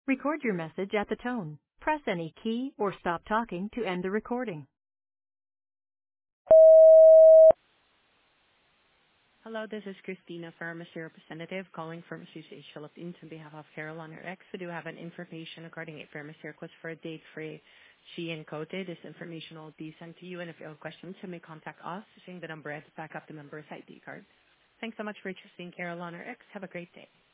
Record your message at the tone. Press any key or stop talking to end the recording. Hello, this is Christina, pharmacy representative, calling from Association Philippines on behalf of Carolina X. We do have an information regarding a pharmacy request for a date-free Shein coated. This information will be sent to you, and if you have questions, you may contact us using the number at the back of the member's ID card. Thanks so much for choosing Carolina X. Have a great day.